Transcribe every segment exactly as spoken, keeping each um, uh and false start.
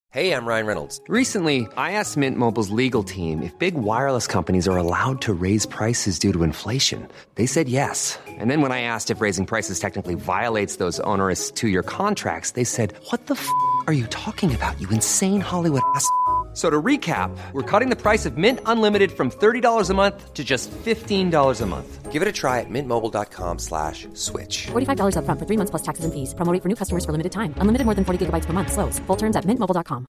Hey, I'm Ryan Reynolds. Recently, I asked Mint Mobile's legal team if big wireless companies are allowed to raise prices due to inflation. They said yes. And then when I asked if raising prices technically violates those onerous two-year contracts, they said, what the f*** are you talking about, you insane Hollywood ass f- So to recap, we're cutting the price of Mint Unlimited from thirty dollars a month to just fifteen dollars a month. Give it a try at mintmobile.com slash switch. forty-five dollars up front for three months plus taxes and fees. Promo rate for new customers for limited time. Unlimited more than forty gigabytes per month. Slows full terms at mint mobile dot com.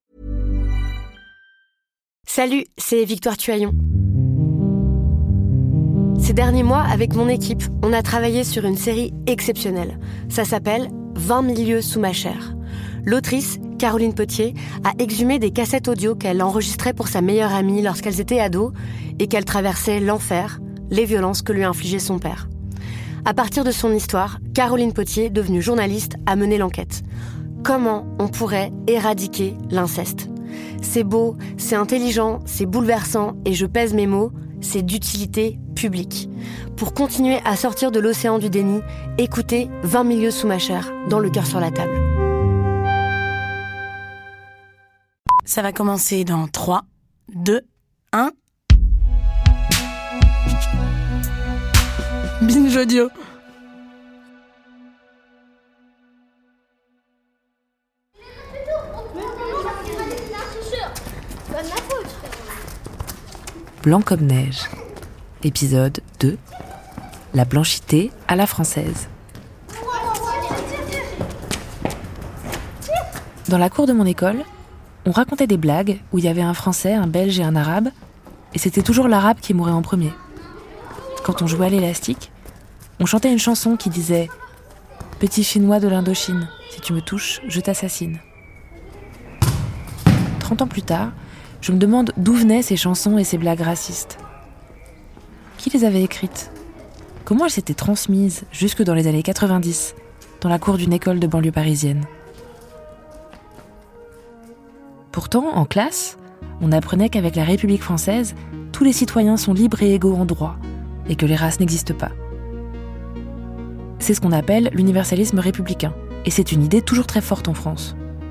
Salut, c'est Victoire Tuaillon. Ces derniers mois, avec mon équipe, on a travaillé sur une série exceptionnelle. Ça s'appelle vingt mille lieues sous ma chair. L'autrice, Caroline Potier, a exhumé des cassettes audio qu'elle enregistrait pour sa meilleure amie lorsqu'elles étaient ados et qu'elle traversait l'enfer, les violences que lui infligeait son père. À partir de son histoire, Caroline Potier, devenue journaliste, a mené l'enquête. Comment on pourrait éradiquer l'inceste ? C'est beau, c'est intelligent, c'est bouleversant et je pèse mes mots, c'est d'utilité publique. Pour continuer à sortir de l'océan du déni, écoutez vingt mille lieues sous ma chair, dans Le cœur sur la table. Ça va commencer dans trois, deux, un. Binge audio. Blanc comme neige. Épisode deux. La blanchité à la française. Dans la cour de mon école, on racontait des blagues où il y avait un Français, un Belge et un Arabe, et c'était toujours l'Arabe qui mourait en premier. Quand on jouait à l'élastique, on chantait une chanson qui disait « Petit Chinois de l'Indochine, si tu me touches, je t'assassine ». Trente ans plus tard, je me demande d'où venaient ces chansons et ces blagues racistes. Qui les avait écrites ? Comment elles s'étaient transmises jusque dans les années quatre-vingt-dix, dans la cour d'une école de banlieue parisienne ? Pourtant, en classe, on apprenait qu'avec la République française, tous les citoyens sont libres et égaux en droit, et que les races n'existent pas. C'est ce qu'on appelle l'universalisme républicain, et c'est une idée toujours très forte en France.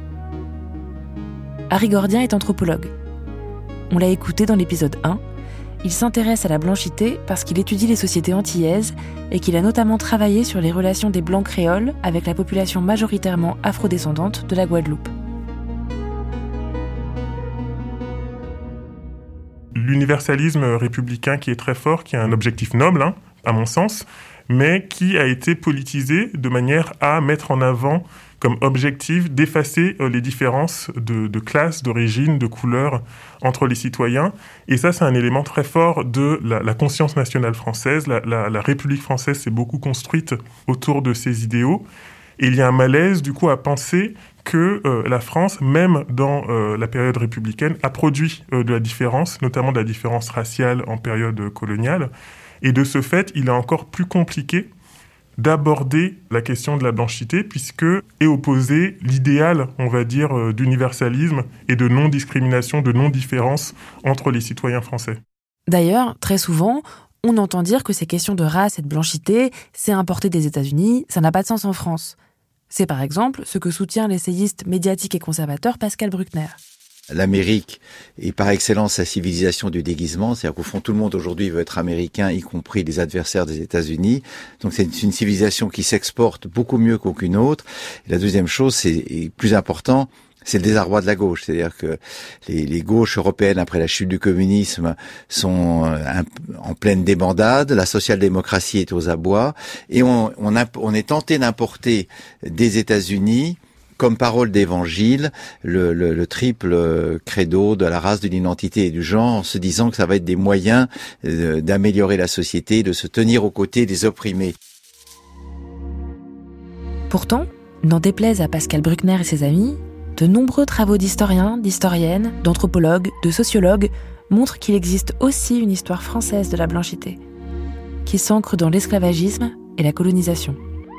Harry Gordien est anthropologue. On l'a écouté dans l'épisode un. Il s'intéresse à la blanchité parce qu'il étudie les sociétés antillaises et qu'il a notamment travaillé sur les relations des Blancs créoles avec la population majoritairement afrodescendante de la Guadeloupe. L'universalisme républicain qui est très fort, qui a un objectif noble, hein, à mon sens, mais qui a été politisé de manière à mettre en avant comme objectif d'effacer les différences de, de classe, d'origine, de couleur entre les citoyens. Et ça, c'est un élément très fort de la, la conscience nationale française. La, la, la République française s'est beaucoup construite autour de ces idéaux. Et il y a un malaise, du coup, à penser que euh, la France, même dans euh, la période républicaine, a produit euh, de la différence, notamment de la différence raciale en période coloniale. Et de ce fait, il est encore plus compliqué d'aborder la question de la blanchité, puisque est opposé l'idéal, on va dire, euh, d'universalisme et de non-discrimination, de non-différence entre les citoyens français. D'ailleurs, très souvent, on entend dire que ces questions de race et de blanchité, c'est importé des États-Unis, ça n'a pas de sens en France. C'est par exemple ce que soutient l'essayiste médiatique et conservateur Pascal Bruckner. L'Amérique est par excellence la civilisation du déguisement, c'est-à-dire qu'au fond tout le monde aujourd'hui veut être américain, y compris les adversaires des États-Unis. Donc c'est une civilisation qui s'exporte beaucoup mieux qu'aucune autre. Et la deuxième chose, c'est et plus important, c'est le désarroi de la gauche, c'est-à-dire que les, les gauches européennes après la chute du communisme sont un, en pleine débandade, la social-démocratie est aux abois et on, on, a, on est tenté d'importer des États-Unis comme parole d'évangile, le, le, le triple credo de la race, de l'identité et du genre, en se disant que ça va être des moyens euh, d'améliorer la société, de se tenir aux côtés des opprimés. Pourtant, n'en déplaise à Pascal Bruckner et ses amis, de nombreux travaux d'historiens, d'historiennes, d'anthropologues, de sociologues montrent qu'il existe aussi une histoire française de la blanchité, qui s'ancre dans l'esclavagisme et la colonisation.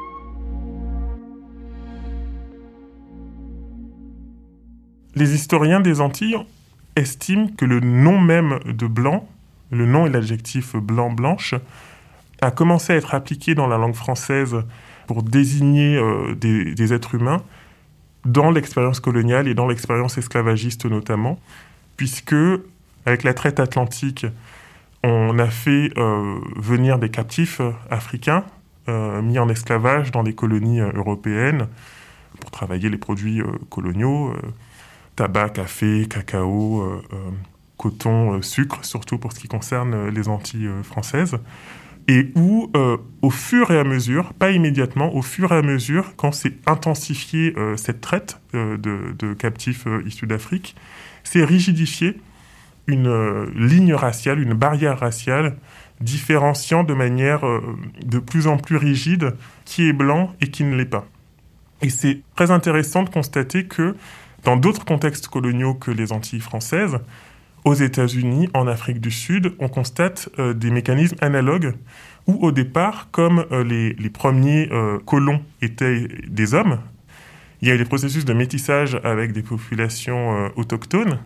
Les historiens des Antilles estiment que le nom même de blanc, le nom et l'adjectif blanc-blanche, a commencé à être appliqué dans la langue française pour désigner euh, des, des êtres humains dans l'expérience coloniale et dans l'expérience esclavagiste notamment, puisque avec la traite atlantique, on a fait euh, venir des captifs africains euh, mis en esclavage dans les colonies euh, européennes pour travailler les produits euh, coloniaux, euh, tabac, café, cacao, euh, euh, coton, euh, sucre, surtout pour ce qui concerne euh, les Antilles euh, françaises. Et où, euh, au fur et à mesure, pas immédiatement, au fur et à mesure, quand s'est intensifiée euh, cette traite euh, de, de captifs euh, issus d'Afrique, s'est rigidifiée une euh, ligne raciale, une barrière raciale, différenciant de manière euh, de plus en plus rigide qui est blanc et qui ne l'est pas. Et c'est très intéressant de constater que dans d'autres contextes coloniaux que les Antilles françaises, aux États-Unis, en Afrique du Sud, on constate euh, des mécanismes analogues où, au départ, comme euh, les, les premiers euh, colons étaient des hommes, il y a eu des processus de métissage avec des populations euh, autochtones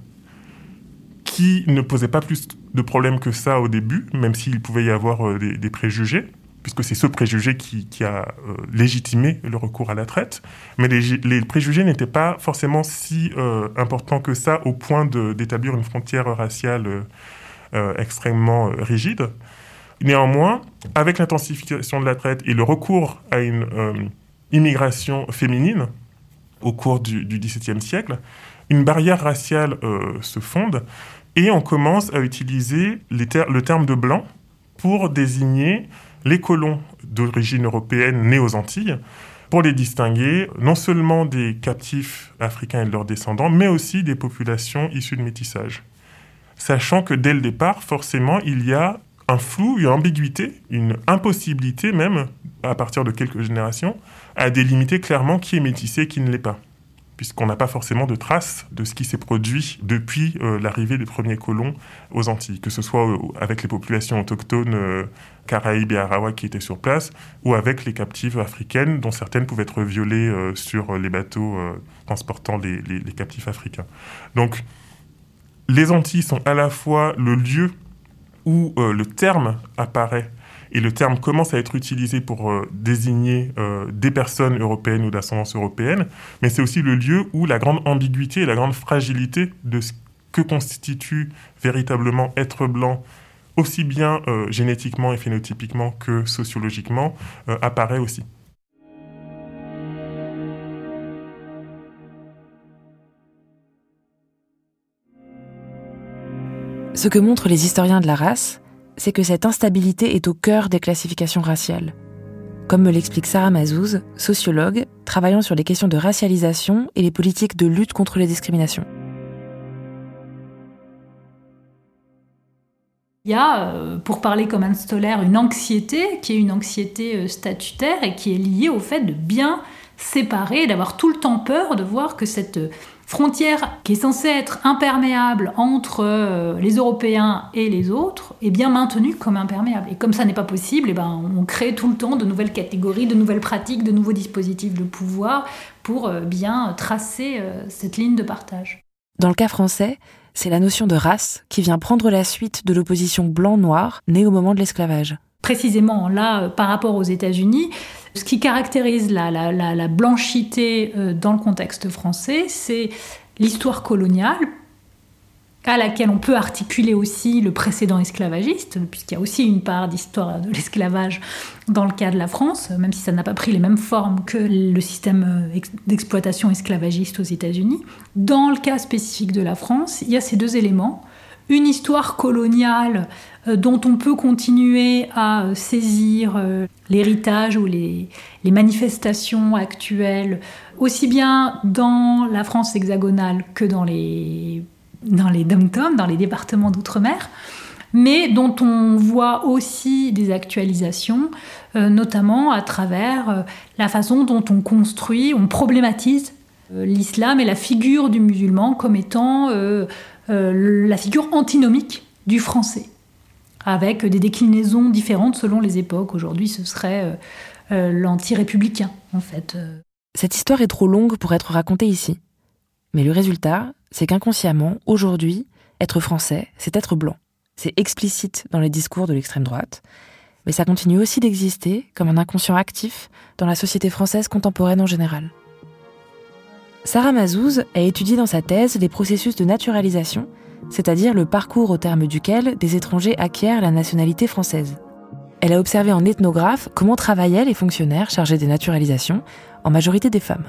qui ne posaient pas plus de problèmes que ça au début, même s'il pouvait y avoir euh, des, des préjugés, puisque c'est ce préjugé qui, qui a euh, légitimé le recours à la traite. Mais les, les préjugés n'étaient pas forcément si euh, importants que ça au point de, d'établir une frontière raciale euh, euh, extrêmement euh, rigide. Néanmoins, avec l'intensification de la traite et le recours à une euh, immigration féminine au cours du, du dix-septième siècle, une barrière raciale euh, se fonde et on commence à utiliser les ter- le terme de blanc pour désigner les colons d'origine européenne nés aux Antilles, pour les distinguer non seulement des captifs africains et de leurs descendants, mais aussi des populations issues de métissage. Sachant que dès le départ, forcément, il y a un flou, une ambiguïté, une impossibilité même, à partir de quelques générations, à délimiter clairement qui est métissé et qui ne l'est pas, puisqu'on n'a pas forcément de traces de ce qui s'est produit depuis euh, l'arrivée des premiers colons aux Antilles, que ce soit euh, avec les populations autochtones euh, caraïbes et arawaks qui étaient sur place, ou avec les captives africaines, dont certaines pouvaient être violées euh, sur les bateaux euh, transportant les, les, les captifs africains. Donc, les Antilles sont à la fois le lieu où euh, le terme apparaît, et le terme commence à être utilisé pour euh, désigner euh, des personnes européennes ou d'ascendance européenne, mais c'est aussi le lieu où la grande ambiguïté et la grande fragilité de ce que constitue véritablement être blanc, aussi bien euh, génétiquement et phénotypiquement que sociologiquement, euh, apparaît aussi. Ce que montrent les historiens de la race, c'est que cette instabilité est au cœur des classifications raciales. Comme me l'explique Sarah Mazouz, sociologue, travaillant sur les questions de racialisation et les politiques de lutte contre les discriminations. Il y a, pour parler comme Anne Stoller, une anxiété qui est une anxiété statutaire et qui est liée au fait de bien séparer, d'avoir tout le temps peur de voir que cette frontière qui est censée être imperméable entre les Européens et les autres est bien maintenue comme imperméable. Et comme ça n'est pas possible, eh ben, on crée tout le temps de nouvelles catégories, de nouvelles pratiques, de nouveaux dispositifs de pouvoir pour bien tracer cette ligne de partage. Dans le cas français, c'est la notion de race qui vient prendre la suite de l'opposition blanc-noir née au moment de l'esclavage. Précisément, là, par rapport aux États-Unis, ce qui caractérise la, la, la, la blanchité euh, dans le contexte français, c'est l'histoire coloniale, à laquelle on peut articuler aussi le précédent esclavagiste, puisqu'il y a aussi une part d'histoire de l'esclavage dans le cas de la France, même si ça n'a pas pris les mêmes formes que le système d'exploitation esclavagiste aux États-Unis. Dans le cas spécifique de la France, il y a ces deux éléments. Une histoire coloniale euh, dont on peut continuer à euh, saisir euh, l'héritage ou les, les manifestations actuelles, aussi bien dans la France hexagonale que dans les, dans les dom-toms, dans les départements d'outre-mer, mais dont on voit aussi des actualisations, euh, notamment à travers euh, la façon dont on construit, on problématise euh, l'islam et la figure du musulman comme étant euh, Euh, la figure antinomique du français, avec des déclinaisons différentes selon les époques. Aujourd'hui, ce serait euh, euh, l'anti-républicain, en fait. Cette histoire est trop longue pour être racontée ici. Mais le résultat, c'est qu'inconsciemment, aujourd'hui, être français, c'est être blanc. C'est explicite dans les discours de l'extrême droite, mais ça continue aussi d'exister comme un inconscient actif dans la société française contemporaine en général. Sarah Mazouz a étudié dans sa thèse les processus de naturalisation, c'est-à-dire le parcours au terme duquel des étrangers acquièrent la nationalité française. Elle a observé en ethnographe comment travaillaient les fonctionnaires chargés des naturalisations, en majorité des femmes.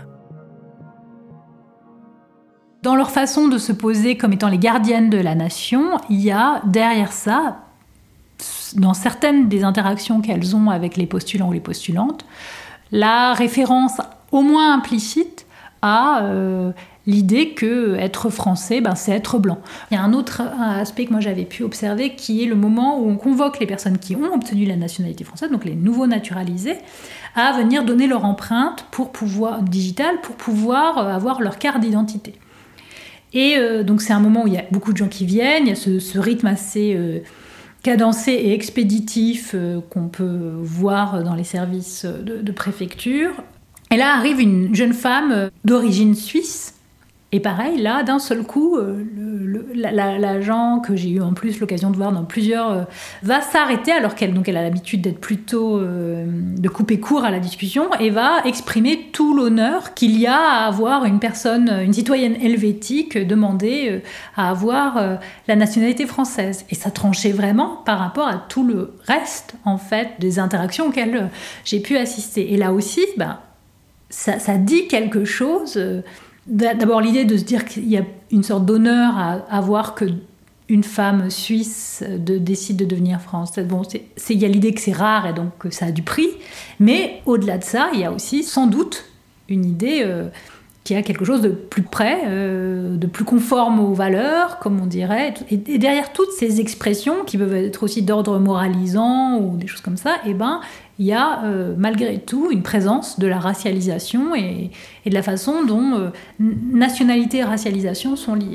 Dans leur façon de se poser comme étant les gardiennes de la nation, il y a derrière ça, dans certaines des interactions qu'elles ont avec les postulants ou les postulantes, la référence au moins implicite à euh, l'idée que être français, ben, c'est être blanc. Il y a un autre aspect que moi j'avais pu observer qui est le moment où on convoque les personnes qui ont obtenu la nationalité française, donc les nouveaux naturalisés, à venir donner leur empreinte pour pouvoir, digitale pour pouvoir avoir leur carte d'identité. Et euh, donc c'est un moment où il y a beaucoup de gens qui viennent, il y a ce, ce rythme assez euh, cadencé et expéditif euh, qu'on peut voir dans les services de, de préfecture. Et là arrive une jeune femme d'origine suisse. Et pareil, là, d'un seul coup, euh, le, le, la, l'agent que j'ai eu en plus l'occasion de voir dans plusieurs euh, va s'arrêter, alors qu'elle donc elle a l'habitude d'être plutôt euh, de couper court à la discussion, et va exprimer tout l'honneur qu'il y a à avoir une personne, une citoyenne helvétique demander euh, à avoir euh, la nationalité française. Et ça tranchait vraiment par rapport à tout le reste, en fait, des interactions auxquelles euh, j'ai pu assister. Et là aussi, ben, ça, ça dit quelque chose. Euh, D'abord, l'idée de se dire qu'il y a une sorte d'honneur à, à voir qu'une femme suisse de, décide de devenir française. Bon, c'est, c'est, il y a l'idée que c'est rare et donc que ça a du prix. Mais au-delà de ça, il y a aussi sans doute une idée euh, qui a quelque chose de plus près, euh, de plus conforme aux valeurs, comme on dirait. Et, et derrière toutes ces expressions, qui peuvent être aussi d'ordre moralisant ou des choses comme ça, eh ben, il y a euh, malgré tout une présence de la racialisation et, et de la façon dont euh, nationalité et racialisation sont liées.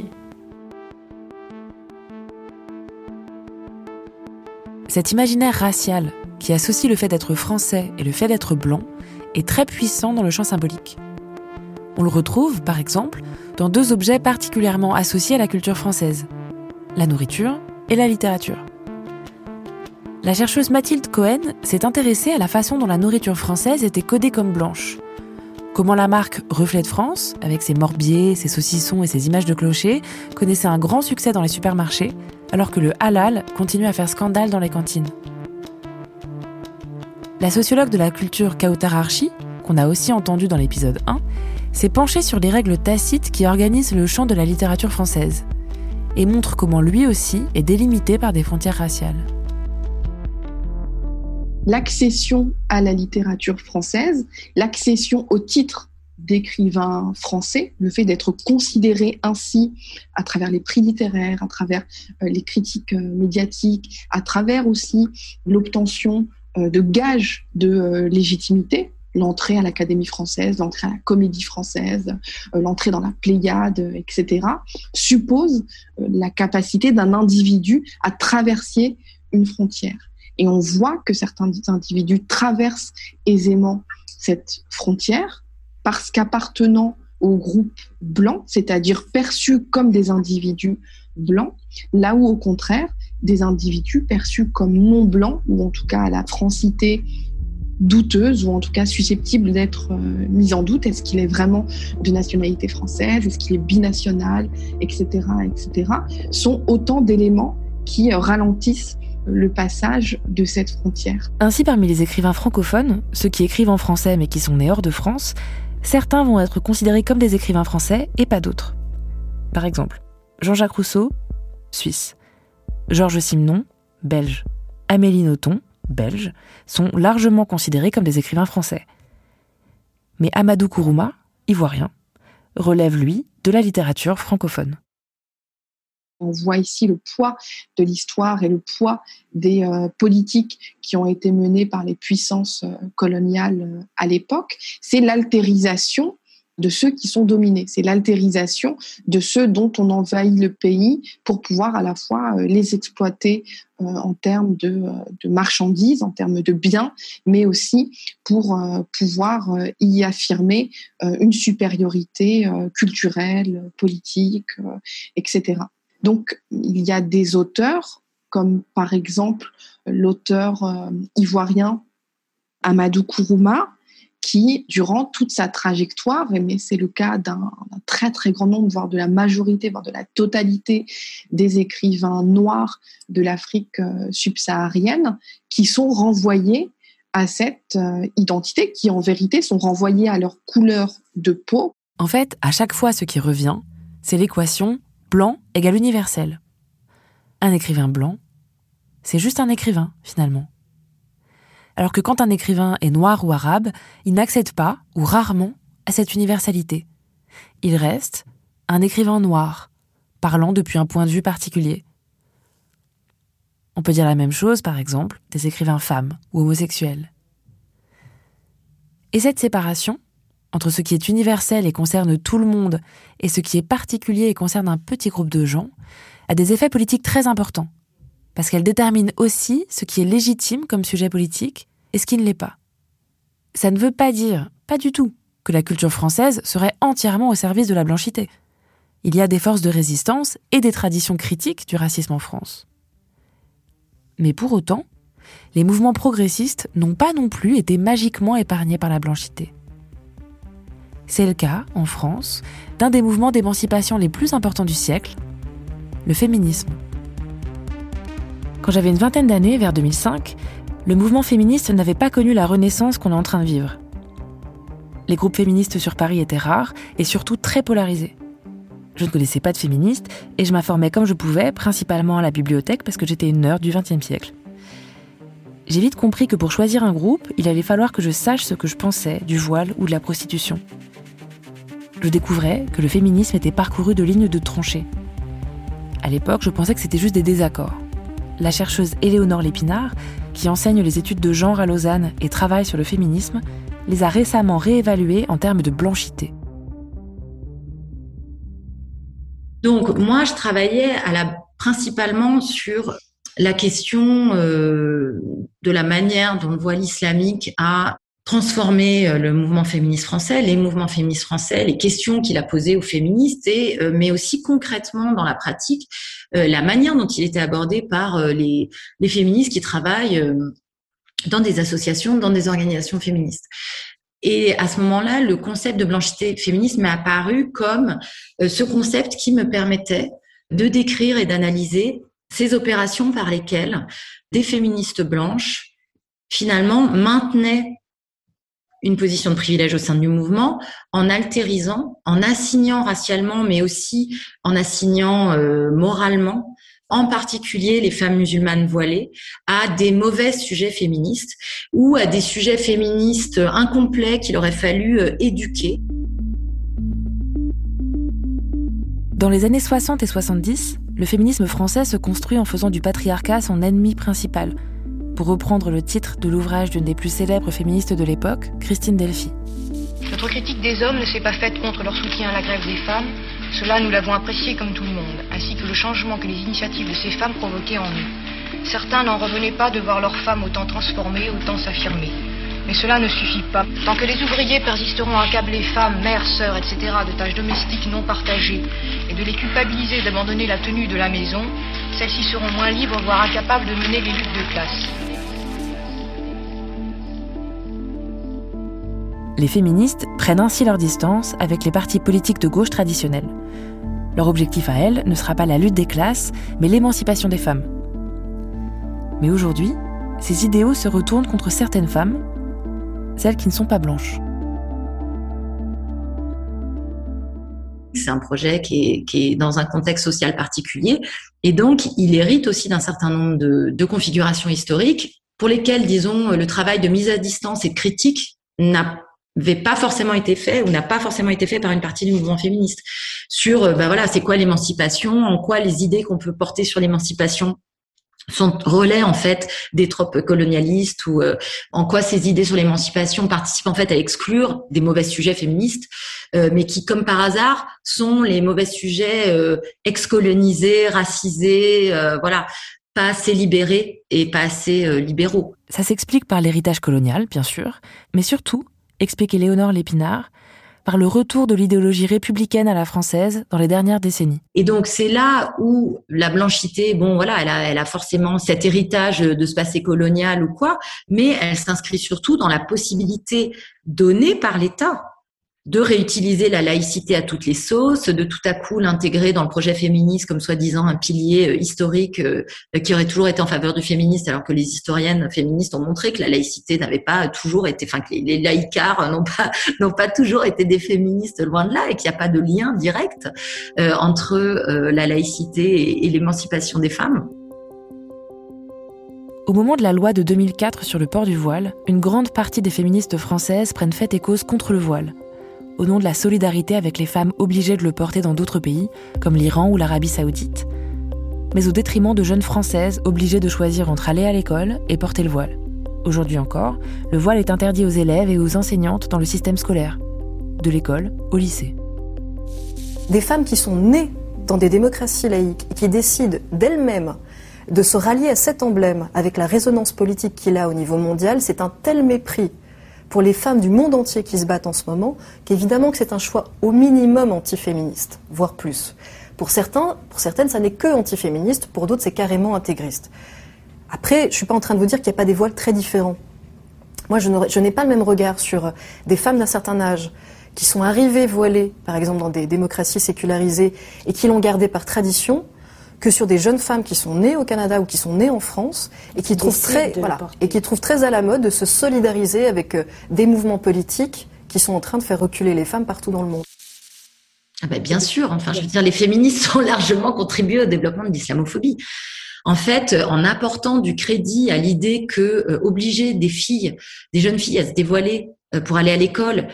Cet imaginaire racial, qui associe le fait d'être français et le fait d'être blanc, est très puissant dans le champ symbolique. On le retrouve, par exemple, dans deux objets particulièrement associés à la culture française, la nourriture et la littérature. La chercheuse Mathilde Cohen s'est intéressée à la façon dont la nourriture française était codée comme blanche. Comment la marque Reflet de France, avec ses morbiers, ses saucissons et ses images de clochers, connaissait un grand succès dans les supermarchés, alors que le halal continue à faire scandale dans les cantines. La sociologue de la culture Kawthar Archi, qu'on a aussi entendu dans l'épisode un, s'est penchée sur les règles tacites qui organisent le champ de la littérature française, et montre comment lui aussi est délimité par des frontières raciales. L'accession à la littérature française, l'accession au titre d'écrivain français, le fait d'être considéré ainsi à travers les prix littéraires, à travers euh, les critiques euh, médiatiques, à travers aussi l'obtention euh, de gages de euh, légitimité, l'entrée à l'Académie française, l'entrée à la Comédie française, euh, l'entrée dans la Pléiade, et cetera, suppose euh, la capacité d'un individu à traverser une frontière. Et on voit que certains individus traversent aisément cette frontière parce qu'appartenant au groupe blanc, c'est-à-dire perçus comme des individus blancs, là où au contraire, des individus perçus comme non blancs, ou en tout cas à la francité douteuse, ou en tout cas susceptible d'être euh, mise en doute. Est-ce qu'il est vraiment de nationalité française? Est-ce qu'il est binational? Etc., et cetera, sont autant d'éléments qui euh, ralentissent le passage de cette frontière. Ainsi, parmi les écrivains francophones, ceux qui écrivent en français mais qui sont nés hors de France, certains vont être considérés comme des écrivains français et pas d'autres. Par exemple, Jean-Jacques Rousseau, suisse. Georges Simenon, belge. Amélie Nothomb, belge, sont largement considérés comme des écrivains français. Mais Amadou Kourouma, ivoirien, relève, lui, de la littérature francophone. On voit ici le poids de l'histoire et le poids des euh, politiques qui ont été menées par les puissances euh, coloniales euh, à l'époque. C'est l'altérisation de ceux qui sont dominés. C'est l'altérisation de ceux dont on envahit le pays pour pouvoir à la fois euh, les exploiter euh, en termes de, euh, de marchandises, en termes de biens, mais aussi pour euh, pouvoir euh, y affirmer euh, une supériorité euh, culturelle, politique, euh, et cetera. Donc, il y a des auteurs, comme par exemple l'auteur euh, ivoirien Amadou Kourouma, qui, durant toute sa trajectoire, mais c'est le cas d'un, d'un très très grand nombre, voire de la majorité, voire de la totalité des écrivains noirs de l'Afrique euh, subsaharienne, qui sont renvoyés à cette euh, identité, qui en vérité sont renvoyés à leur couleur de peau. En fait, à chaque fois, ce qui revient, c'est l'équation blanc égale universel. Un écrivain blanc, c'est juste un écrivain, finalement. Alors que quand un écrivain est noir ou arabe, il n'accède pas, ou rarement, à cette universalité. Il reste un écrivain noir, parlant depuis un point de vue particulier. On peut dire la même chose, par exemple, des écrivains femmes ou homosexuels. Et cette séparation, entre ce qui est universel et concerne tout le monde et ce qui est particulier et concerne un petit groupe de gens, a des effets politiques très importants, parce qu'elle détermine aussi ce qui est légitime comme sujet politique et ce qui ne l'est pas. Ça ne veut pas dire, pas du tout, que la culture française serait entièrement au service de la blanchité. Il y a des forces de résistance et des traditions critiques du racisme en France. Mais pour autant, les mouvements progressistes n'ont pas non plus été magiquement épargnés par la blanchité. C'est le cas, en France, d'un des mouvements d'émancipation les plus importants du siècle, le féminisme. Quand j'avais une vingtaine d'années, vers deux mille cinq, le mouvement féministe n'avait pas connu la renaissance qu'on est en train de vivre. Les groupes féministes sur Paris étaient rares et surtout très polarisés. Je ne connaissais pas de féministes et je m'informais comme je pouvais, principalement à la bibliothèque parce que j'étais une nerd du vingtième siècle. J'ai vite compris que pour choisir un groupe, il allait falloir que je sache ce que je pensais du voile ou de la prostitution. Je découvrais que le féminisme était parcouru de lignes de tranchées. À l'époque, je pensais que c'était juste des désaccords. La chercheuse Éléonore Lépinard, qui enseigne les études de genre à Lausanne et travaille sur le féminisme, les a récemment réévalués en termes de blanchité. Donc, moi, je travaillais à la, principalement sur la question euh, de la manière dont le voile islamique a transformé le mouvement féministe français, les mouvements féministes français, les questions qu'il a posées aux féministes, et, euh, mais aussi concrètement dans la pratique, euh, la manière dont il était abordé par euh, les, les féministes qui travaillent euh, dans des associations, dans des organisations féministes. Et à ce moment-là, le concept de blanchité féministe m'est apparu comme euh, ce concept qui me permettait de décrire et d'analyser ces opérations par lesquelles des féministes blanches, finalement, maintenaient une position de privilège au sein du mouvement en altérisant, en assignant racialement, mais aussi en assignant euh, moralement, en particulier les femmes musulmanes voilées, à des mauvais sujets féministes ou à des sujets féministes incomplets qu'il aurait fallu euh, éduquer. Dans les années soixante et soixante-dix, le féminisme français se construit en faisant du patriarcat son ennemi principal, pour reprendre le titre de l'ouvrage d'une des plus célèbres féministes de l'époque, Christine Delphi. Notre critique des hommes ne s'est pas faite contre leur soutien à la grève des femmes. Cela, nous l'avons apprécié comme tout le monde, ainsi que le changement que les initiatives de ces femmes provoquaient en nous. Certains n'en revenaient pas de voir leurs femmes autant transformées, autant s'affirmer. Mais cela ne suffit pas. Tant que les ouvriers persisteront à accabler femmes, mères, sœurs, et cetera de tâches domestiques non partagées et de les culpabiliser d'abandonner la tenue de la maison, celles-ci seront moins libres, voire incapables de mener les luttes de classe. Les féministes prennent ainsi leur distance avec les partis politiques de gauche traditionnels. Leur objectif à elles ne sera pas la lutte des classes, mais l'émancipation des femmes. Mais aujourd'hui, ces idéaux se retournent contre certaines femmes, celles qui ne sont pas blanches. C'est un projet qui est, qui est dans un contexte social particulier, et donc il hérite aussi d'un certain nombre de, de configurations historiques pour lesquelles, disons, le travail de mise à distance et de critique n'a n'avait pas forcément été fait ou n'a pas forcément été fait par une partie du mouvement féministe sur ben voilà c'est quoi l'émancipation, en quoi les idées qu'on peut porter sur l'émancipation sont relais en fait des tropes colonialistes, ou euh, en quoi ces idées sur l'émancipation participent en fait à exclure des mauvais sujets féministes, euh, mais qui comme par hasard sont les mauvais sujets euh, ex-colonisés, racisés, euh, voilà, pas assez libérés et pas assez euh, libéraux. Ça s'explique par l'héritage colonial, bien sûr, mais surtout, explique Éléonore Lépinard, par le retour de l'idéologie républicaine à la française dans les dernières décennies. Et donc c'est là où la blanchité, bon voilà, elle a, elle a forcément cet héritage de ce passé colonial ou quoi, mais elle s'inscrit surtout dans la possibilité donnée par l'État de réutiliser la laïcité à toutes les sauces, de tout à coup l'intégrer dans le projet féministe comme soi-disant un pilier historique qui aurait toujours été en faveur du féministe, alors que les historiennes féministes ont montré que la laïcité n'avait pas toujours été, enfin que les laïcards n'ont pas n'ont pas toujours été des féministes, loin de là, et qu'il n'y a pas de lien direct euh, entre euh, la laïcité et, et l'émancipation des femmes. Au moment de la loi de deux mille quatre sur le port du voile, une grande partie des féministes françaises prennent fait et cause contre le voile, au nom de la solidarité avec les femmes obligées de le porter dans d'autres pays, comme l'Iran ou l'Arabie Saoudite, mais au détriment de jeunes Françaises obligées de choisir entre aller à l'école et porter le voile. Aujourd'hui encore, le voile est interdit aux élèves et aux enseignantes dans le système scolaire, de l'école au lycée. Des femmes qui sont nées dans des démocraties laïques et qui décident d'elles-mêmes de se rallier à cet emblème avec la résonance politique qu'il a au niveau mondial, c'est un tel mépris pour les femmes du monde entier qui se battent en ce moment, qu'évidemment que c'est un choix au minimum antiféministe, voire plus. Pour certains, pour certaines, ça n'est que antiféministe, pour d'autres, c'est carrément intégriste. Après, je ne suis pas en train de vous dire qu'il n'y a pas des voiles très différents. Moi, je, je n'ai pas le même regard sur des femmes d'un certain âge qui sont arrivées voilées, par exemple dans des démocraties sécularisées, et qui l'ont gardé par tradition, que sur des jeunes femmes qui sont nées au Canada ou qui sont nées en France et qui trouvent très, voilà, et qui trouvent très à la mode de se solidariser avec euh, des mouvements politiques qui sont en train de faire reculer les femmes partout dans le monde. Ah ben bien sûr, enfin je veux dire, les féministes ont largement contribué au développement de l'islamophobie. En fait, en apportant du crédit à l'idée que euh, obliger des filles, des jeunes filles à se dévoiler euh, pour aller à l'école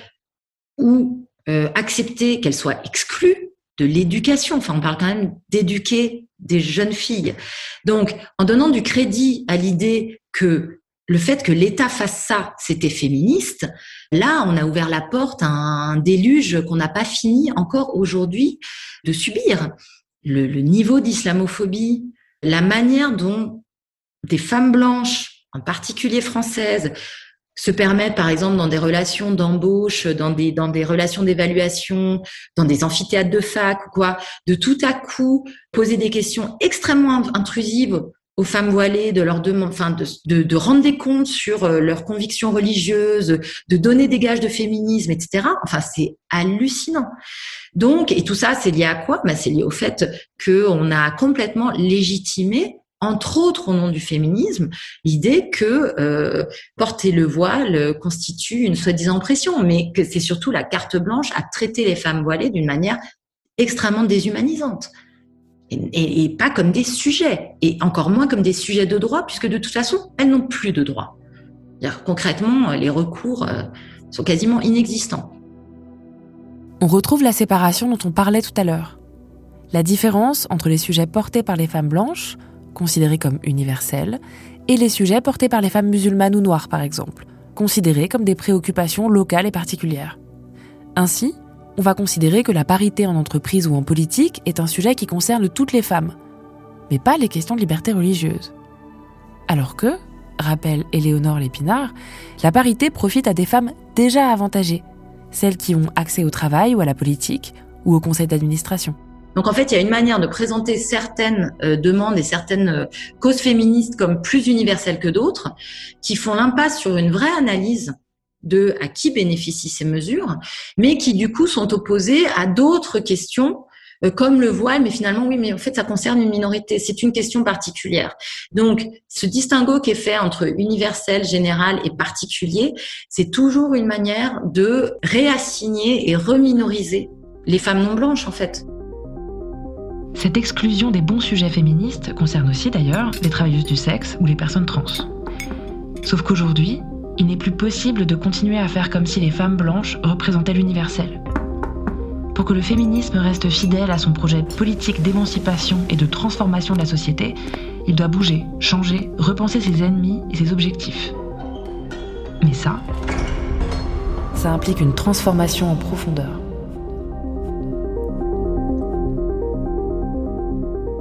ou euh, accepter qu'elles soient exclues de l'éducation, enfin on parle quand même d'éduquer des jeunes filles. Donc, en donnant du crédit à l'idée que le fait que l'État fasse ça, c'était féministe, là, on a ouvert la porte à un déluge qu'on n'a pas fini encore aujourd'hui de subir. Le, le niveau d'islamophobie, la manière dont des femmes blanches, en particulier françaises, se permettent, par exemple, dans des relations d'embauche, dans des dans des relations d'évaluation, dans des amphithéâtres de fac ou quoi, de tout à coup poser des questions extrêmement intrusives aux femmes voilées, de leur demander, enfin, de, de de rendre des comptes sur leurs convictions religieuses, de donner des gages de féminisme, et cetera. Enfin, c'est hallucinant. Donc, et tout ça, c'est lié à quoi? Ben, c'est lié au fait que on a complètement légitimé, entre autres au nom du féminisme, l'idée que euh, porter le voile constitue une soi-disant oppression, mais que c'est surtout la carte blanche à traiter les femmes voilées d'une manière extrêmement déshumanisante. Et, et, et pas comme des sujets, et encore moins comme des sujets de droit, puisque de toute façon, elles n'ont plus de droit. C'est-à-dire, concrètement, les recours euh, sont quasiment inexistants. On retrouve la séparation dont on parlait tout à l'heure. La différence entre les sujets portés par les femmes blanches, considérés comme universels, et les sujets portés par les femmes musulmanes ou noires, par exemple, considérés comme des préoccupations locales et particulières. Ainsi, on va considérer que la parité en entreprise ou en politique est un sujet qui concerne toutes les femmes, mais pas les questions de liberté religieuse. Alors que, rappelle Éléonore Lépinard, la parité profite à des femmes déjà avantagées, celles qui ont accès au travail ou à la politique ou au conseil d'administration. Donc en fait, il y a une manière de présenter certaines euh, demandes et certaines euh, causes féministes comme plus universelles que d'autres, qui font l'impasse sur une vraie analyse de à qui bénéficient ces mesures, mais qui du coup sont opposées à d'autres questions euh, comme le voile, mais finalement oui, mais en fait ça concerne une minorité, c'est une question particulière. Donc ce distinguo qui est fait entre universel, général et particulier, c'est toujours une manière de réassigner et reminoriser les femmes non blanches en fait. Cette exclusion des bons sujets féministes concerne aussi d'ailleurs les travailleuses du sexe ou les personnes trans. Sauf qu'aujourd'hui, il n'est plus possible de continuer à faire comme si les femmes blanches représentaient l'universel. Pour que le féminisme reste fidèle à son projet politique d'émancipation et de transformation de la société, il doit bouger, changer, repenser ses ennemis et ses objectifs. Mais ça, ça implique une transformation en profondeur.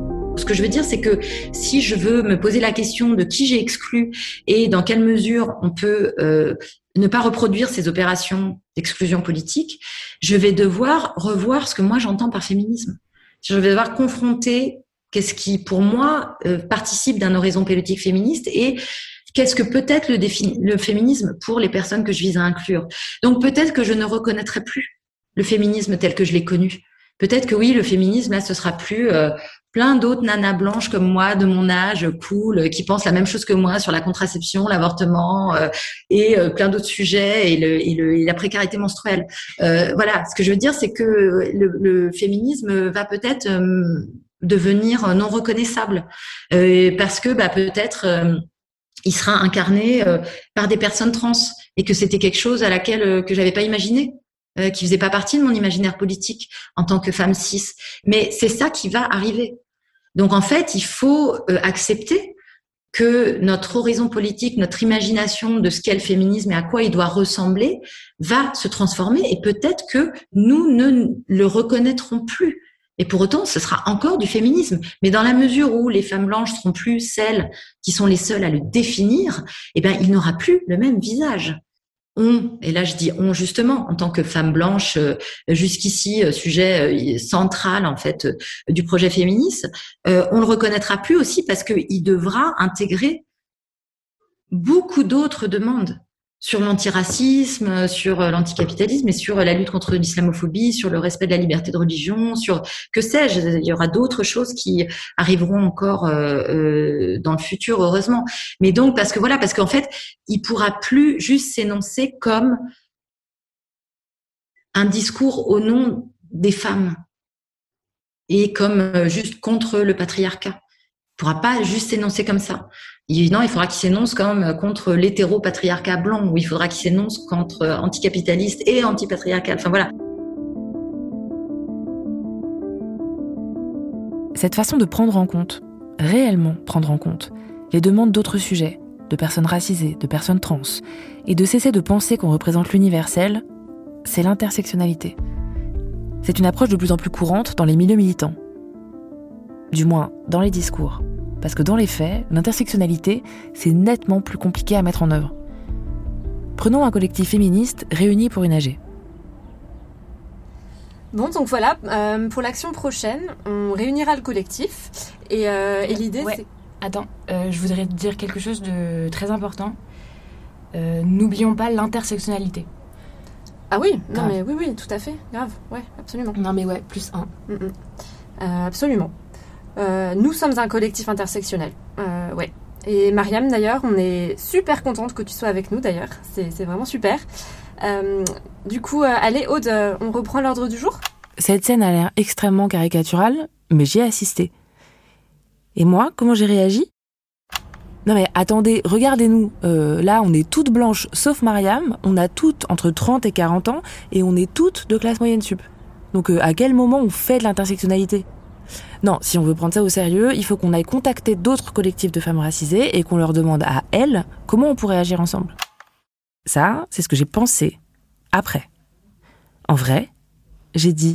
ce que je veux dire, c'est que si je veux me poser la question de qui j'ai exclu et dans quelle mesure on peut euh, ne pas reproduire ces opérations d'exclusion politique, je vais devoir revoir ce que moi j'entends par féminisme. Je vais devoir confronter qu'est-ce qui, pour moi, euh, participe d'un horizon politique féministe et qu'est-ce que peut être le, défi- le féminisme pour les personnes que je vise à inclure. Donc peut-être que je ne reconnaîtrai plus le féminisme tel que je l'ai connu. Peut-être que oui, le féminisme, là, ce sera plus euh, plein d'autres nanas blanches comme moi, de mon âge, cool, qui pensent la même chose que moi sur la contraception, l'avortement euh, et euh, plein d'autres sujets et, le, et, le, et la précarité menstruelle. Euh, voilà, ce que je veux dire, c'est que le, le féminisme va peut-être euh, devenir non reconnaissable euh, parce que bah, peut-être euh, il sera incarné euh, par des personnes trans et que c'était quelque chose à laquelle euh, que j'avais pas imaginé. Euh, qui faisait pas partie de mon imaginaire politique en tant que femme cis. Mais c'est ça qui va arriver. Donc en fait, il faut euh, accepter que notre horizon politique, notre imagination de ce qu'est le féminisme et à quoi il doit ressembler va se transformer et peut-être que nous ne le reconnaîtrons plus. Et pour autant, ce sera encore du féminisme. Mais dans la mesure où les femmes blanches seront plus celles qui sont les seules à le définir, eh ben, il n'aura plus le même visage. On, et là je dis on justement, en tant que femme blanche, euh, jusqu'ici, euh, sujet euh, central en fait euh, du projet féministe, euh, on le reconnaîtra plus aussi parce qu'il devra intégrer beaucoup d'autres demandes sur l'antiracisme, sur l'anticapitalisme et sur la lutte contre l'islamophobie, sur le respect de la liberté de religion, sur que sais-je, il y aura d'autres choses qui arriveront encore euh, euh, dans le futur, heureusement. Mais donc, parce que voilà, parce qu'en fait, il pourra plus juste s'énoncer comme un discours au nom des femmes et comme juste contre le patriarcat. Il ne pourra pas juste s'énoncer comme ça. Il, non, il faudra qu'il s'énonce comme contre l'hétéro-patriarcat blanc, ou il faudra qu'il s'énonce contre anticapitaliste et antipatriarcal. Enfin voilà. Cette façon de prendre en compte, réellement prendre en compte, les demandes d'autres sujets, de personnes racisées, de personnes trans, et de cesser de penser qu'on représente l'universel, c'est l'intersectionnalité. C'est une approche de plus en plus courante dans les milieux militants. Du moins, dans les discours. Parce que dans les faits, l'intersectionnalité, c'est nettement plus compliqué à mettre en œuvre. Prenons un collectif féministe réuni pour une A G. Bon, donc voilà, euh, pour l'action prochaine, on réunira le collectif. Et, euh, et l'idée, ouais. c'est... Attends, euh, je voudrais te dire quelque chose de très important. Euh, n'oublions pas l'intersectionnalité. Ah oui, non grave. mais oui, oui, tout à fait, grave, ouais, absolument. Non mais ouais, plus un. Mm-mm. Euh, absolument. Euh, nous sommes un collectif intersectionnel, euh, ouais. Et Mariam, d'ailleurs, on est super contente que tu sois avec nous, d'ailleurs. C'est, c'est vraiment super. Euh, du coup, euh, allez, Aude, euh, on reprend l'ordre du jour ? Cette scène a l'air extrêmement caricaturale, mais j'y ai assisté. Et moi, comment j'ai réagi ? Non mais attendez, regardez-nous. Euh, là, on est toutes blanches, sauf Mariam. On a toutes entre trente et quarante ans, et on est toutes de classe moyenne sup. Donc euh, à quel moment on fait de l'intersectionnalité ? Non, si on veut prendre ça au sérieux, il faut qu'on aille contacter d'autres collectifs de femmes racisées et qu'on leur demande à elles comment on pourrait agir ensemble. Ça, c'est ce que j'ai pensé après. En vrai, j'ai dit...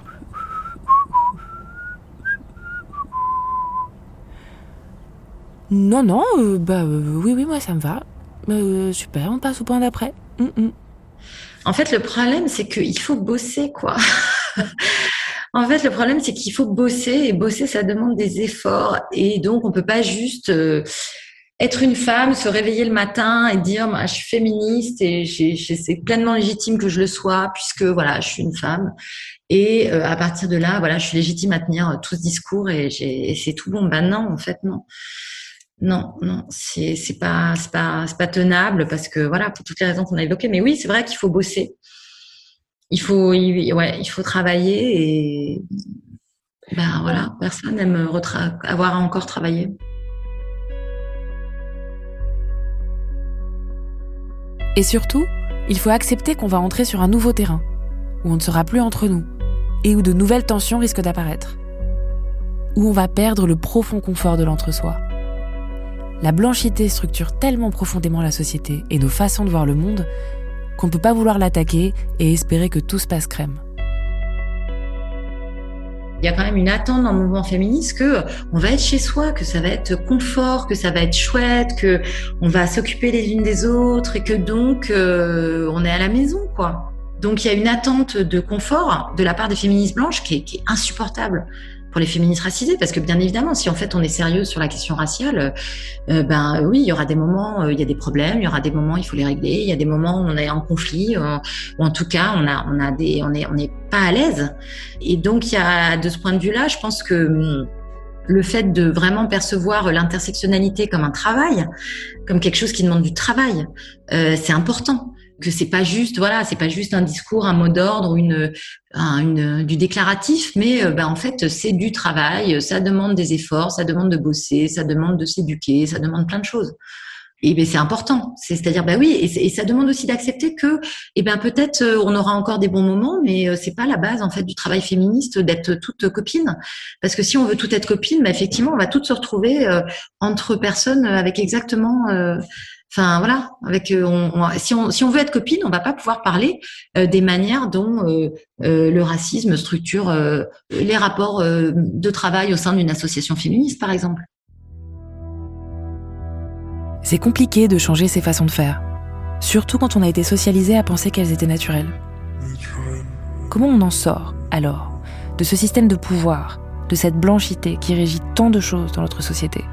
Non, non, euh, bah euh, oui, oui, moi ça me va. Euh, super, on passe au point d'après. Mm-mm. En fait, le problème, c'est qu'il faut bosser, quoi. En fait, le problème, c'est qu'il faut bosser, et bosser, ça demande des efforts. Et donc, on peut pas juste euh, être une femme, se réveiller le matin et dire bah, « je suis féministe et j'ai, j'ai, c'est pleinement légitime que je le sois puisque voilà, je suis une femme ». Et euh, à partir de là, voilà, je suis légitime à tenir tout ce discours et, j'ai, et c'est tout bon. Ben non, en fait, non. Non, non, c'est, c'est pas, c'est pas, c'est pas tenable parce que voilà, pour toutes les raisons qu'on a évoquées. Mais oui, c'est vrai qu'il faut bosser. Il faut, il, ouais, il faut travailler et ben voilà, personne n'aime retra- avoir à encore travaillé. Et surtout, il faut accepter qu'on va entrer sur un nouveau terrain, où on ne sera plus entre nous, et où de nouvelles tensions risquent d'apparaître, où on va perdre le profond confort de l'entre-soi. La blanchité structure tellement profondément la société et nos façons de voir le monde qu'on ne peut pas vouloir l'attaquer et espérer que tout se passe crème. Il y a quand même une attente dans le mouvement féministe que on va être chez soi, que ça va être confort, que ça va être chouette, que on va s'occuper les unes des autres et que donc euh, on est à la maison, quoi. Donc il y a une attente de confort de la part des féministes blanches qui est, qui est insupportable pour les féministes racisées, parce que bien évidemment, si en fait on est sérieux sur la question raciale, euh, ben oui, il y aura des moments, euh, il y a des problèmes, il y aura des moments, il faut les régler, il y a des moments où on est en conflit, euh, ou en tout cas, on a, on a des, on est, on n'est pas à l'aise. Et donc il y a, de ce point de vue-là, je pense que hum, le fait de vraiment percevoir l'intersectionnalité comme un travail, comme quelque chose qui demande du travail, euh, c'est important. Que c'est pas juste, voilà, c'est pas juste un discours, un mot d'ordre ou une, un, une, du déclaratif, mais euh, ben en fait c'est du travail, ça demande des efforts, ça demande de bosser, ça demande de s'éduquer, ça demande plein de choses. Et ben c'est important, c'est, c'est-à-dire ben oui, et, et ça demande aussi d'accepter que, et ben peut-être euh, on aura encore des bons moments, mais euh, c'est pas la base en fait du travail féministe d'être toutes copines, parce que si on veut toutes être copines, ben effectivement on va toutes se retrouver euh, entre personnes avec exactement euh, Enfin voilà, avec on, on, si on si on veut être copine, on va pas pouvoir parler euh, des manières dont euh, euh, le racisme structure euh, les rapports euh, de travail au sein d'une association féministe, par exemple. C'est compliqué de changer ses façons de faire, surtout quand on a été socialisé à penser qu'elles étaient naturelles. Comment on en sort alors de ce système de pouvoir, de cette blanchité qui régit tant de choses dans notre société?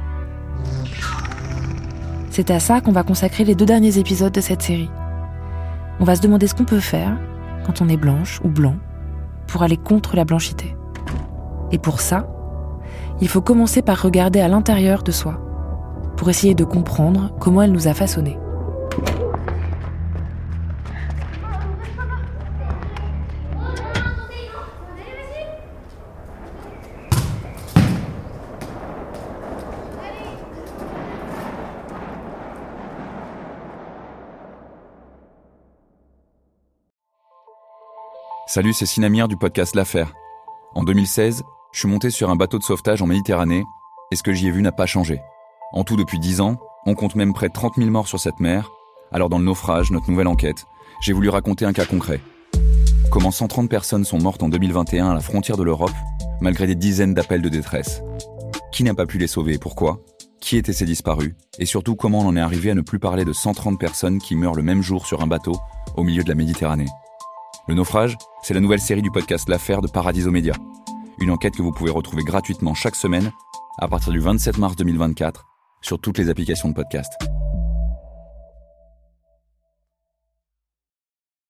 C'est à ça qu'on va consacrer les deux derniers épisodes de cette série. On va se demander ce qu'on peut faire, quand on est blanche ou blanc, pour aller contre la blanchité. Et pour ça, il faut commencer par regarder à l'intérieur de soi, pour essayer de comprendre comment elle nous a façonnés. Salut, c'est Sinamir du podcast L'Affaire. En deux mille seize, je suis monté sur un bateau de sauvetage en Méditerranée et ce que j'y ai vu n'a pas changé. En tout, depuis dix ans, on compte même près de trente mille morts sur cette mer. Alors dans le naufrage, notre nouvelle enquête, j'ai voulu raconter un cas concret. Comment cent trente personnes sont mortes en deux mille vingt et un à la frontière de l'Europe, malgré des dizaines d'appels de détresse. Qui n'a pas pu les sauver et pourquoi ? Qui étaient ces disparus ? Et surtout, comment on en est arrivé à ne plus parler de cent trente personnes qui meurent le même jour sur un bateau au milieu de la Méditerranée ? Le naufrage, c'est la nouvelle série du podcast L'Affaire de Paradiso Media. Une enquête que vous pouvez retrouver gratuitement chaque semaine à partir du vingt-sept mars deux mille vingt-quatre sur toutes les applications de podcast.